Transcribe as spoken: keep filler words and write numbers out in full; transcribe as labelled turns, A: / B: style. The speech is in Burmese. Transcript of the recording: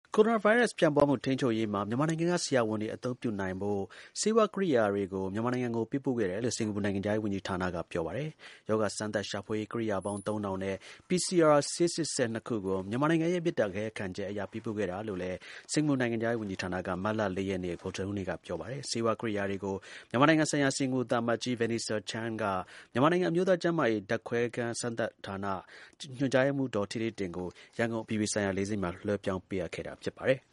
A: ကိုရိုနာဗိုင်းရပ်စ် ပြန့်ပွားမှု ထိန်းချုပ်ရေးမှာ မြန်မာနိုင်ငံက ဆရာဝန်တွေ အသုံးပြုနိုင်ဖို့ ဆေးဝါးကိရိယာတွေကို မြန်မာနိုင်ငံကို ပေးပို့ခဲ့တယ်လို့ စင်္ကာပူနိုင်ငံခြားရေးဝန်ကြီးဌာနက ပြောပါတယ်။ ရောဂါစမ်းသပ်ရှာဖွေရေး ကိရိယာပေါင်း သုံးထောင်နဲ့ ပီစီအာ ဆေးစစ်စက် နှစ်ခုကို မြန်မာနိုင်ငံရဲ့ မေတ္တာရပ်ခံချက်အရ ပေးပို့ခဲ့တာလို့လည်း စင်္ကာပူနိုင်ငံခြားရေးဝန်ကြီးဌာနက မတ်လ ၄ ရက်နေ့ ဗုဒ္ဓဟူးနေ့က ပြောပါတယ်။ ဆေးဝါးကိရိယာတွေကို မြန်မာနိုင်ငံဆိုင်ရာ စင်္ကာပူသံအမတ်ကြီး Vanessa Chan က မြန်မာနိုင်ငံ အမျိုးသားကျန်းမာရေး ဓါတ်ခွဲခန်းစမ်းသပ်ဌာန ညွှန်ကြားရေးမှူး ဒေါ်ဌေးဌေးတင်ကို ရန်ကုန်အပြည်ပြည်ဆိုင်ရာလေဆိပ်မှာ လွှဲပြောင်းပေးအပ်ခဲ့တာ ဖြစ်ပါတယ်။